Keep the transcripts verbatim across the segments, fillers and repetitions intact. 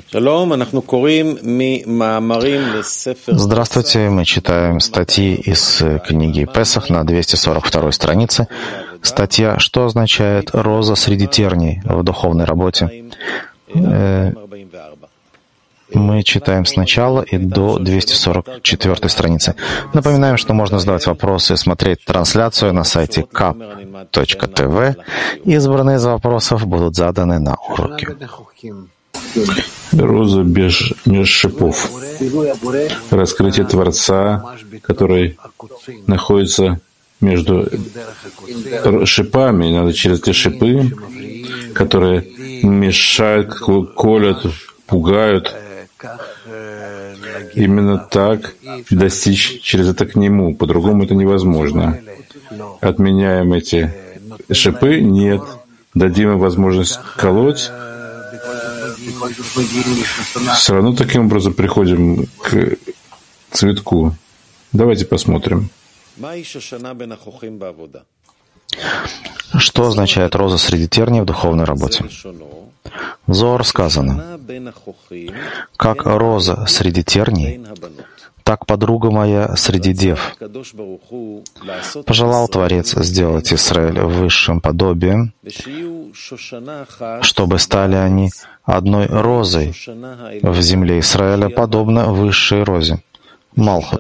Здравствуйте, мы читаем статьи из книги Песах на двести сорок второй странице. Статья «Что означает роза среди терний в духовной работе?» Мы читаем сначала и до двести сорок четвёртой страницы. Напоминаем, что можно задавать вопросы и смотреть трансляцию на сайте кап точка тэ вэ. Избранные из вопросов будут заданы на уроке. Роза без, без шипов. Раскрытие Творца, который находится между шипами. Надо через эти шипы, которые мешают, колят, пугают. Именно так достичь через это к Нему. По-другому это невозможно. Отменяем эти шипы? Нет. Дадим им возможность колоть? Все равно таким образом приходим к цветку. Давайте посмотрим. Что означает роза среди терний в духовной работе? В Зоар сказано: «Как роза среди терний, так подруга моя среди дев». Пожелал Творец сделать Израиль высшим подобием, чтобы стали они одной розой в земле Израиля, подобно высшей розе, Малхут.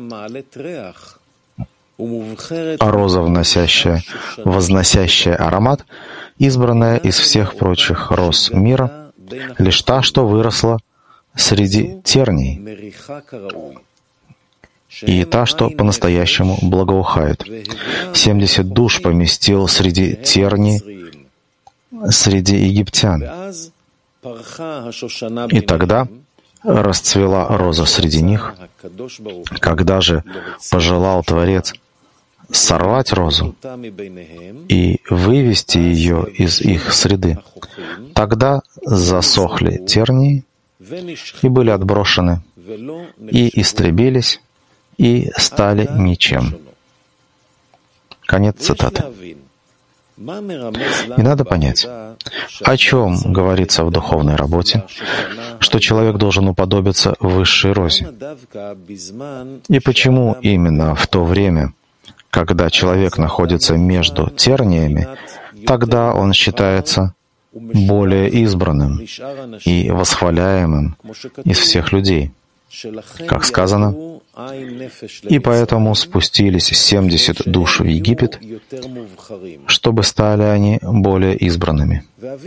А роза, вносящая, возносящая аромат, избранная из всех прочих роз мира, лишь та, что выросла среди терний, и та, что по-настоящему благоухает. Семьдесят душ поместил среди терний, среди египтян. И тогда расцвела роза среди них. Когда же пожелал Творец сорвать розу и вывести ее из их среды, тогда засохли тернии и были отброшены, и истребились, и стали ничем. Конец цитаты. И надо понять, о чем говорится в духовной работе, что человек должен уподобиться высшей розе. И почему именно в то время, когда человек находится между терниями, тогда он считается более избранным и восхваляемым из всех людей. Как сказано, «И поэтому спустились семьдесят душ в Египет, чтобы стали они более избранными».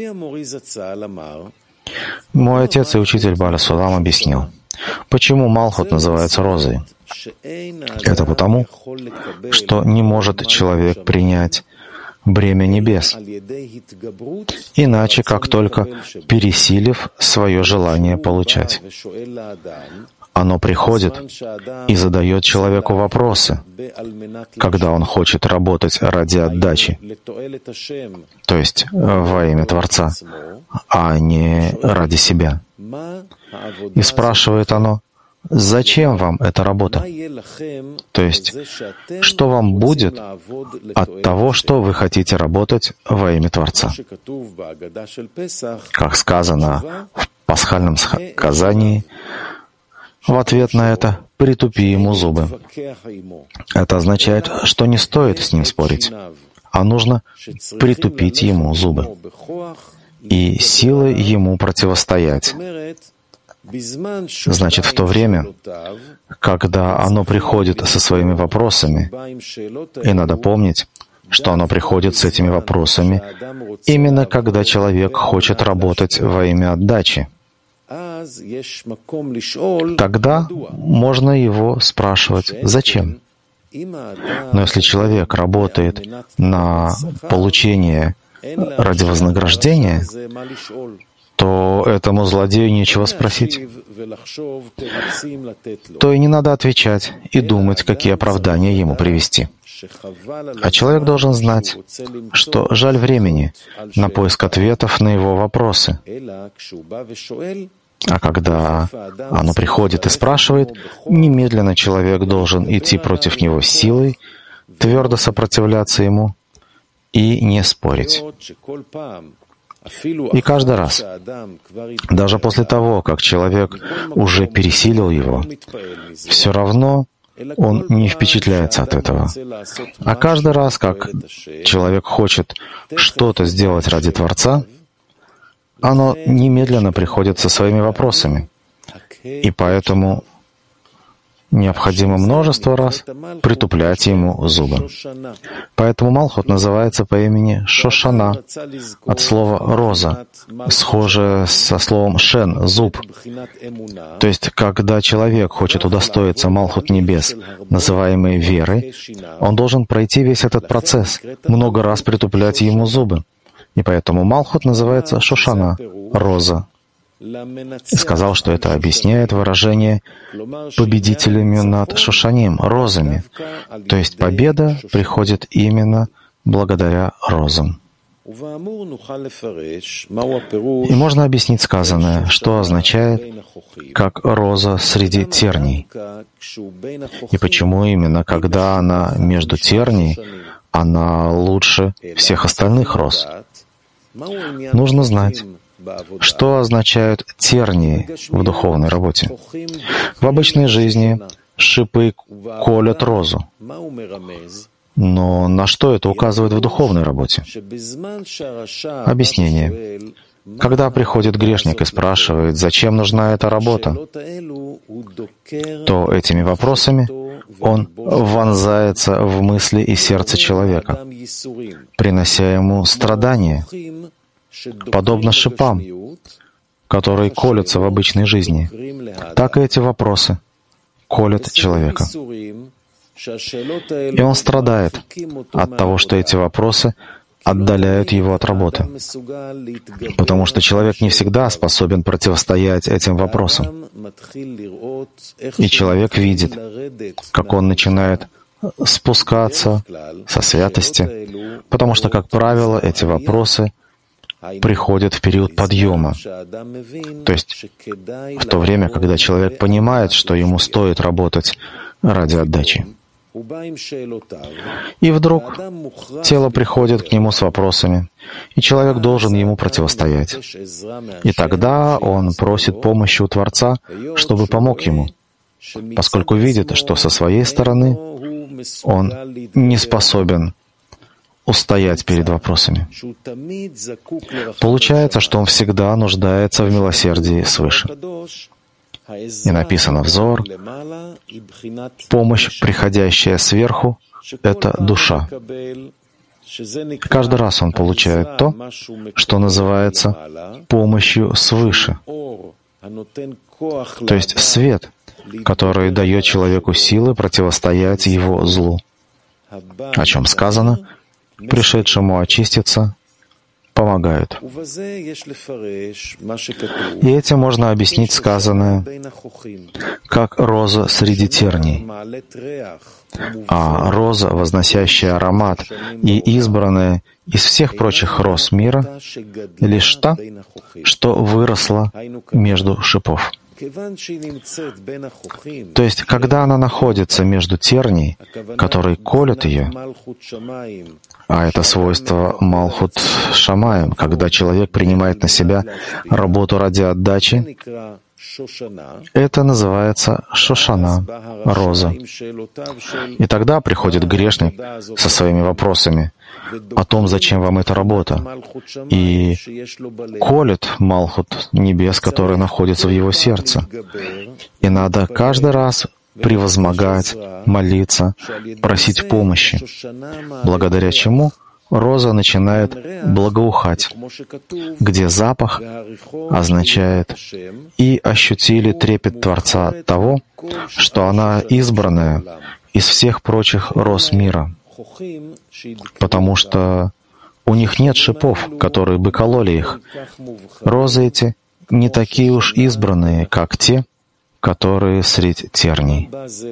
Мой отец и учитель Бааля Сулам объяснил, почему Малхут называется розой. Это потому, что не может человек принять бремя небес, иначе как только пересилив свое желание получать. Оно приходит и задает человеку вопросы, когда он хочет работать ради отдачи, то есть во имя Творца, а не ради себя. И спрашивает оно: зачем вам эта работа? То есть, что вам будет от того, что вы хотите работать во имя Творца? Как сказано в пасхальном сказании, в ответ на это «притупи ему зубы». Это означает, что не стоит с ним спорить, а нужно притупить ему зубы и силой ему противостоять. Значит, в то время, когда оно приходит со своими вопросами, и надо помнить, что оно приходит с этими вопросами именно когда человек хочет работать во имя отдачи, тогда можно его спрашивать, зачем? Но если человек работает на получение ради вознаграждения, то этому злодею нечего спросить. То и не надо отвечать и думать, какие оправдания ему привести. А человек должен знать, что жаль времени на поиск ответов на его вопросы. А когда оно приходит и спрашивает, немедленно человек должен идти против него силой, твердо сопротивляться ему и не спорить. И каждый раз, даже после того, как человек уже пересилил его, все равно он не впечатляется от этого. А каждый раз, как человек хочет что-то сделать ради Творца, оно немедленно приходит со своими вопросами. И поэтому необходимо множество раз притуплять ему зубы. Поэтому Малхут называется по имени Шошана, от слова «роза», схожее со словом «шен» — «зуб». То есть, когда человек хочет удостоиться Малхут небес, называемой верой, он должен пройти весь этот процесс, много раз притуплять ему зубы. И поэтому Малхут называется Шошана, «роза». И сказал, что это объясняет выражение «победителями над Шошаним», розами. То есть победа приходит именно благодаря розам. И можно объяснить сказанное, что означает как роза среди терний. И почему именно, когда она между терний, она лучше всех остальных роз. Нужно знать, что означают тернии в духовной работе. В обычной жизни шипы колят розу. Но на что это указывает в духовной работе? Объяснение. Когда приходит грешник и спрашивает, зачем нужна эта работа, то этими вопросами он вонзается в мысли и сердце человека, принося ему страдания, подобно шипам, которые колются в обычной жизни. Так и эти вопросы колят человека. И он страдает от того, что эти вопросы отдаляют его от работы, потому что человек не всегда способен противостоять этим вопросам. И человек видит, как он начинает спускаться со святости, потому что, как правило, эти вопросы приходят в период подъема, то есть в то время, когда человек понимает, что ему стоит работать ради отдачи. И вдруг тело приходит к нему с вопросами, и человек должен ему противостоять. И тогда он просит помощи у Творца, чтобы помог ему, поскольку видит, что со своей стороны он не способен устоять перед вопросами. Получается, что он всегда нуждается в милосердии свыше. И написано «взор», помощь, приходящая сверху, — это душа. Каждый раз он получает то, что называется помощью свыше, то есть свет, который дает человеку силы противостоять его злу, о чем сказано: пришедшему очиститься помогают. И этим можно объяснить сказанное как роза среди терний. А роза, возносящая аромат и избранная из всех прочих роз мира, лишь та, что выросла между шипов. То есть, когда она находится между терний, которые колют ее, а это свойство Малхут Шамаем, когда человек принимает на себя работу ради отдачи, это называется Шошана, роза. И тогда приходит грешник со своими вопросами о том, зачем вам эта работа, и колет Малхут небес, который находится в его сердце. И надо каждый раз превозмогать, молиться, просить помощи, благодаря чему роза начинает благоухать, где запах означает «и ощутили трепет Творца от того, что она избранная из всех прочих роз мира», потому что у них нет шипов, которые бы кололи их. Розы эти не такие уж избранные, как те, которые средь терний.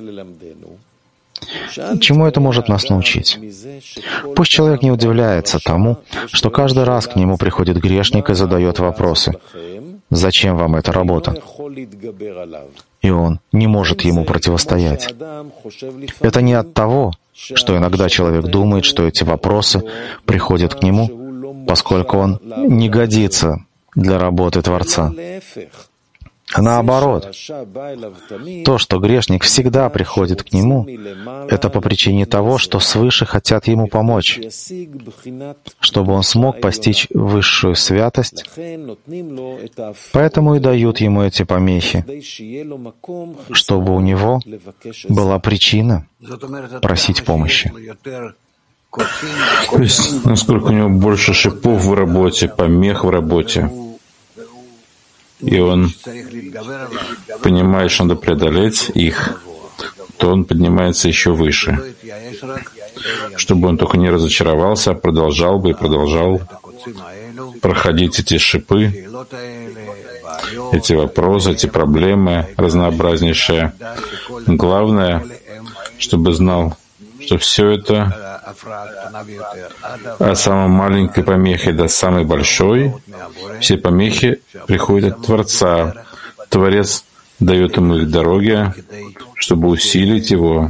Чему это может нас научить? Пусть человек не удивляется тому, что каждый раз к нему приходит грешник и задает вопросы. «Зачем вам эта работа?» И он не может ему противостоять. Это не от того, что иногда человек думает, что эти вопросы приходят к нему поскольку он не годится для работы Творца. Наоборот, то, что грешник всегда приходит к нему, это по причине того, что свыше хотят ему помочь, чтобы он смог постичь высшую святость, поэтому и дают ему эти помехи, чтобы у него была причина просить помощи. То есть, насколько у него больше шипов в работе, помех в работе, и он понимает, что надо преодолеть их, то он поднимается еще выше, чтобы он только не разочаровался, а продолжал бы и продолжал проходить эти шипы, эти вопросы, эти проблемы разнообразнейшие. Главное, чтобы знал, что все это от самой маленькой помехи до самой большой, все помехи приходят от Творца. Творец дает ему их дороги, чтобы усилить его,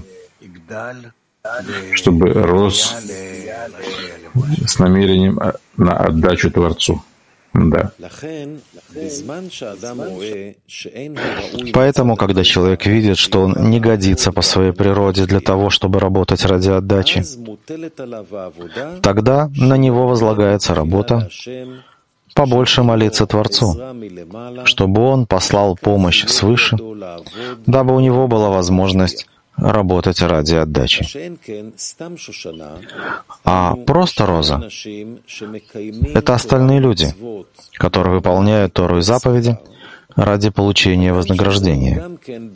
чтобы рос с намерением на отдачу Творцу. Да. Поэтому, когда человек видит, что он не годится по своей природе для того, чтобы работать ради отдачи, тогда на него возлагается работа побольше молиться Творцу, чтобы он послал помощь свыше, дабы у него была возможность работать ради отдачи. А просто роза — это остальные люди, которые выполняют Тору и заповеди ради получения вознаграждения.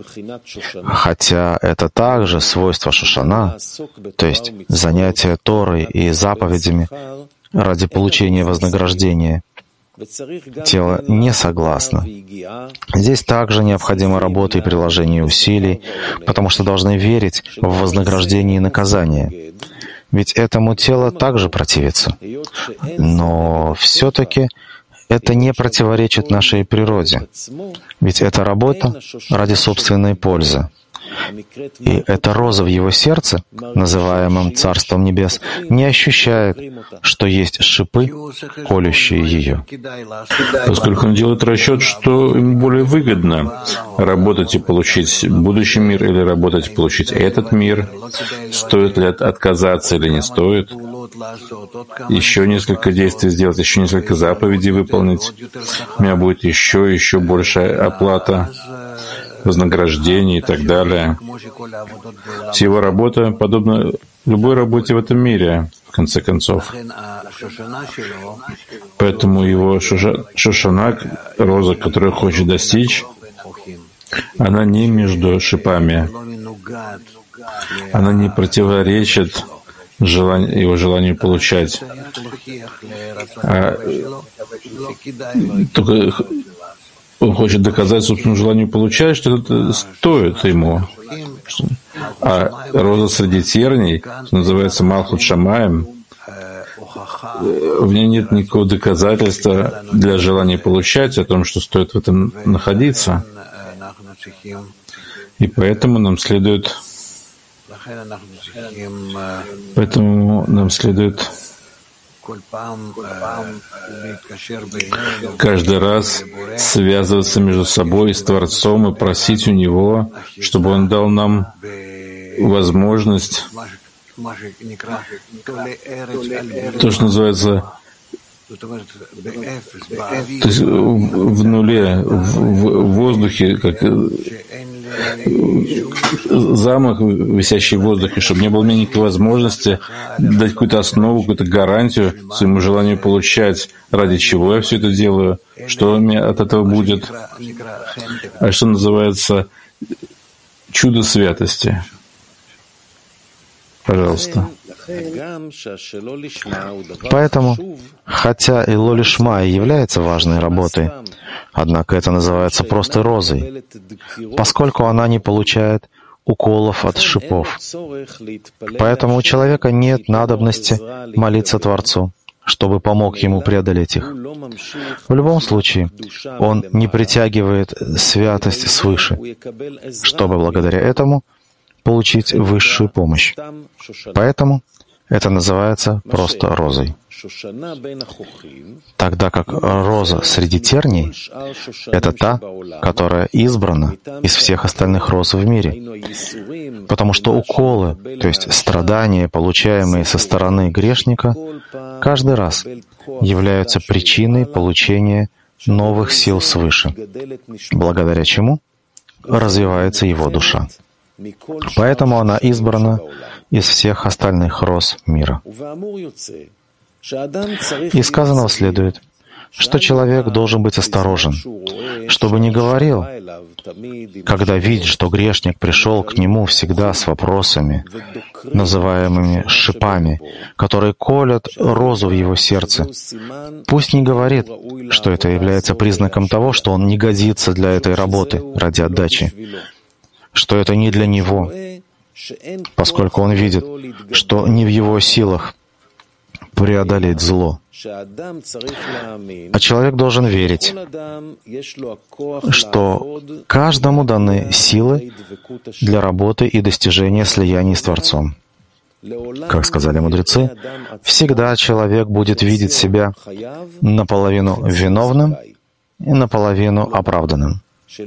Хотя это также свойство Шошана, то есть занятие Торой и заповедями ради получения вознаграждения. Тело не согласно. Здесь также необходима работа и приложение усилий, потому что должны верить в вознаграждение и наказание. Ведь этому тело также противится. Но все-таки это не противоречит нашей природе. Ведь это работа ради собственной пользы. И эта роза в его сердце, называемом Царством Небес, не ощущает, что есть шипы, колющие ее. Поскольку он делает расчет, что ему более выгодно работать и получить будущий мир или работать и получить этот мир, стоит ли отказаться или не стоит, еще несколько действий сделать, еще несколько заповедей выполнить, у меня будет еще и еще большая оплата, вознаграждение и так далее. Вся его работа подобна любой работе в этом мире, в конце концов. Поэтому его шошана, роза, которую хочет достичь, она не между шипами. Она не противоречит желанию, его желанию получать. А только он хочет доказать собственному желанию получать, что это стоит ему. А роза среди терней, что называется Малхут Шамаем, в ней нет никакого доказательства для желания получать о том, что стоит в этом находиться. И поэтому нам следует поэтому нам следует каждый раз связываться между собой с Творцом и просить у Него, чтобы Он дал нам возможность, то, что называется, то есть в нуле, в, в воздухе, как замок, висящий в воздухе, чтобы не было мне никакой возможности дать какую-то основу, какую-то гарантию своему желанию получать, ради чего я все это делаю, что у меня от этого будет, а что называется чудо святости. Пожалуйста. Поэтому, хотя и лолишма и является важной работой, однако это называется просто розой, поскольку она не получает уколов от шипов. Поэтому у человека нет надобности молиться Творцу, чтобы помог ему преодолеть их. В любом случае, он не притягивает святость свыше, чтобы благодаря этому получить высшую помощь. Поэтому Это называется просто розой. Тогда как роза среди терний — это та, которая избрана из всех остальных роз в мире. Потому что уколы, то есть страдания, получаемые со стороны грешника, каждый раз являются причиной получения новых сил свыше, благодаря чему развивается его душа. Поэтому она избрана из всех остальных роз мира. Из сказанного следует, что человек должен быть осторожен, чтобы не говорил, когда видит, что грешник пришел к нему всегда с вопросами, называемыми шипами, которые колят розу в его сердце. Пусть не говорит, что это является признаком того, что он не годится для этой работы ради отдачи, что это не для него, поскольку он видит, что не в его силах преодолеть зло. А человек должен верить, что каждому даны силы для работы и достижения слияния с Творцом. Как сказали мудрецы, всегда человек будет видеть себя наполовину виновным и наполовину оправданным.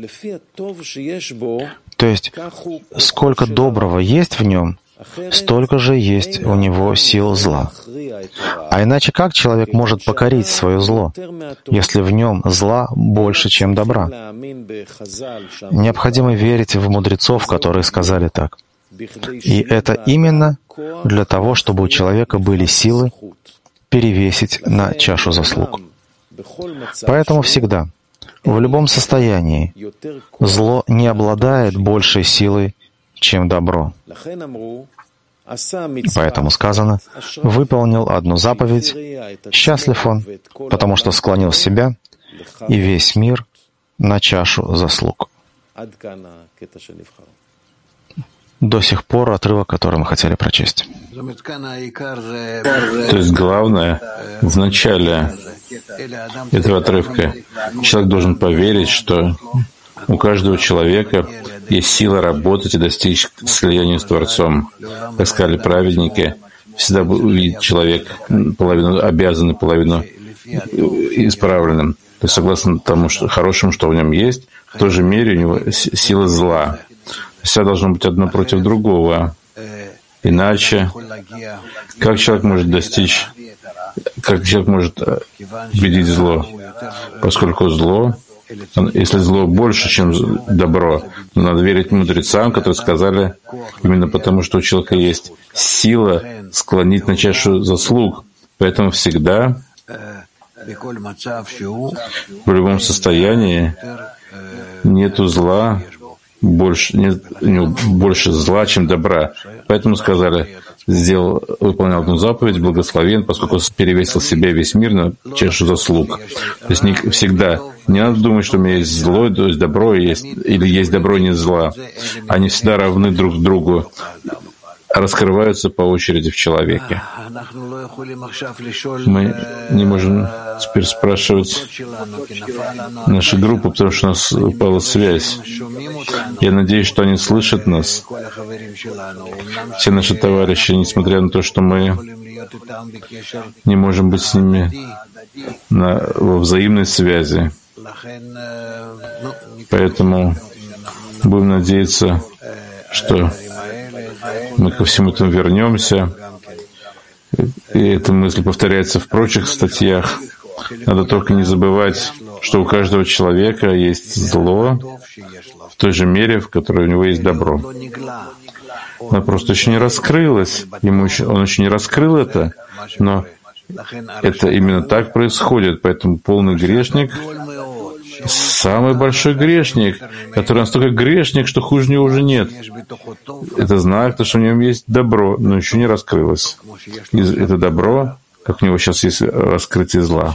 То есть, сколько доброго есть в нем, столько же есть у него сил зла. А иначе как человек может покорить свое зло, если в нем зла больше, чем добра? Необходимо верить в мудрецов, которые сказали так. И это именно для того, чтобы у человека были силы перевесить на чашу заслуг. Поэтому всегда, в любом состоянии, зло не обладает большей силой, чем добро. Поэтому сказано, выполнил одну заповедь, счастлив он, потому что склонил себя и весь мир на чашу заслуг. До сих пор отрывок, который мы хотели прочесть. То есть главное, в начале этого отрывка человек должен поверить, что у каждого человека есть сила работать и достичь слияния с Творцом. Как сказали праведники, всегда увидит человек половину обязанный, половину исправленным. То есть согласно тому, что хорошему, что в нем есть, в той же мере у него сила зла. Всегда должно быть одно против другого. Иначе, как человек может достичь, как человек может победить зло? Поскольку зло, если зло больше, чем добро, то надо верить мудрецам, которые сказали, именно потому, что у человека есть сила склонить на чашу заслуг. Поэтому всегда, в любом состоянии, нету зла, больше, нет, у него больше зла, чем добра. Поэтому сказали, сделал, выполнял одну заповедь, благословен, поскольку перевесил себе весь мир на чашу заслуг. То есть не, всегда не надо думать, что у меня есть зло, то есть добро, есть, или есть добро, и нет зла. Они всегда равны друг другу, раскрываются по очереди в человеке. Мы не можем теперь спрашивать нашу группу, потому что у нас упала связь. Я надеюсь, что они слышат нас. Все наши товарищи, несмотря на то, что мы не можем быть с ними на, во взаимной связи. Поэтому будем надеяться, что мы ко всему этому вернемся. И эта мысль повторяется в прочих статьях. Надо только не забывать, что у каждого человека есть зло в той же мере, в которой у него есть добро. Оно просто еще не раскрылось. Ему еще, он еще не раскрыл это, но это именно так происходит. Поэтому полный грешник — самый большой грешник, который настолько грешник, что хуже него уже нет. Это знак, что в нем есть добро, но еще не раскрылось. И это добро, как у него сейчас есть раскрытие зла.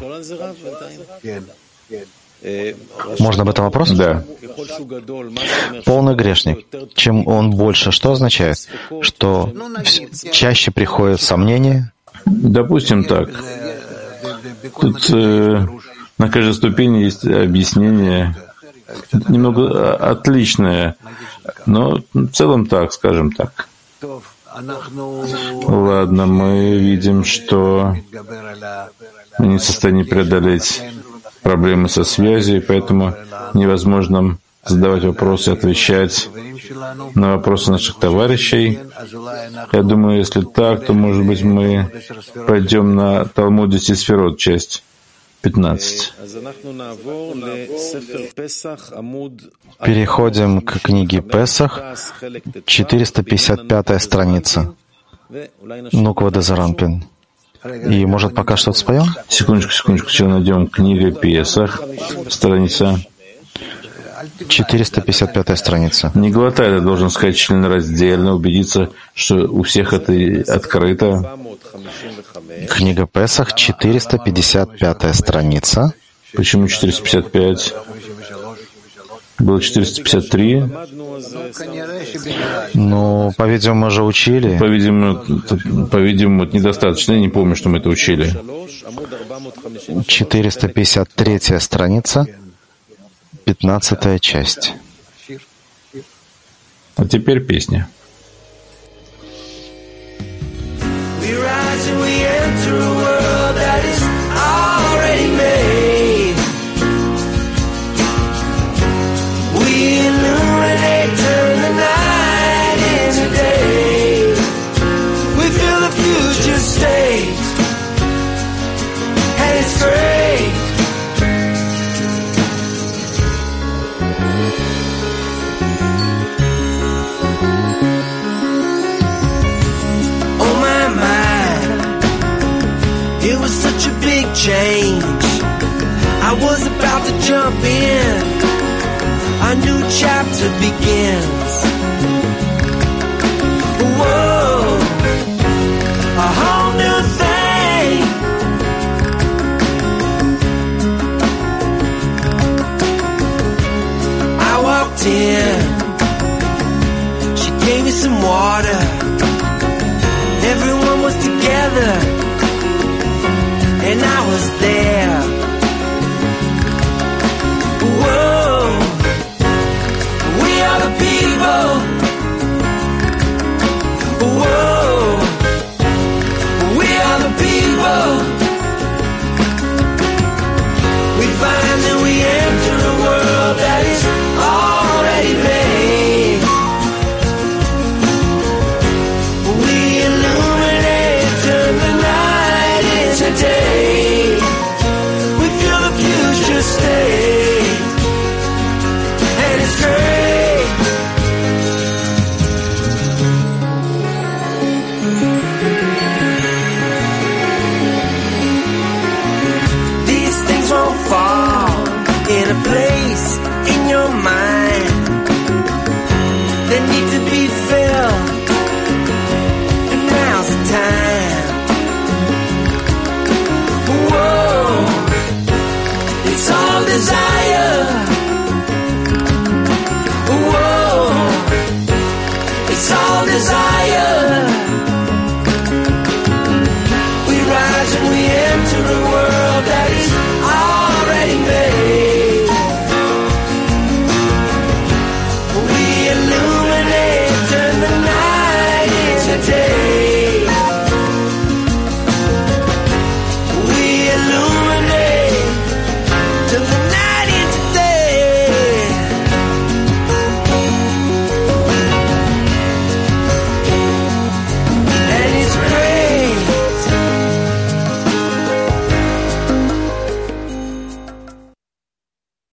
Можно об этом вопрос? Да. Полный грешник. Чем он больше, что означает? Что чаще приходят сомнения? Допустим так. Тут э, на каждой ступени есть объяснение, немного отличное, но в целом так, скажем так. Ладно, мы видим, что мы не в состоянии преодолеть проблемы со связью, и поэтому невозможно задавать вопросы, отвечать на вопросы наших товарищей. Я думаю, если так, то, может быть, мы пойдем на Талмуд десяти сферот, часть пятнадцать. Переходим к книге Песах, четыреста пятьдесят пятая страница. Ну-ка, Дезаранпин. И, может, пока что-то споем? Секундочку, секундочку. Сейчас найдем книга Песах, страница четыреста пятьдесят пятая страница. Не глотай, я должен сказать членораздельно, убедиться, что у всех это открыто. Книга Песах, четыреста пятьдесят пятая страница. Почему четыреста пятьдесят пять? Было четыреста пятьдесят три. Ну, по-видимому, мы же учили. По-видимому, по-видимому, недостаточно. Я не помню, что мы это учили. четыреста пятьдесят третья страница, пятнадцатая часть. А теперь песня. Change. I was about to jump in. A new chapter begins. Whoa, a whole new thing. I walked in. She gave me some water. Everyone was together. And I was there.